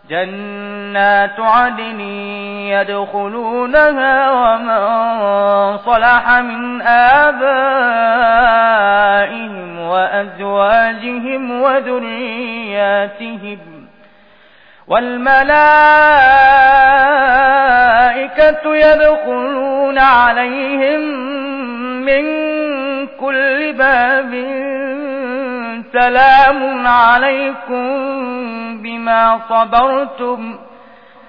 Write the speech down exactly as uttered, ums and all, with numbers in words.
جنات عدن يدخلونها ومن صلح من آبائهم وأزواجهم وذرياتهم والملائكة يدخلون عليهم من كل باب سلام عليكم بما صبرتم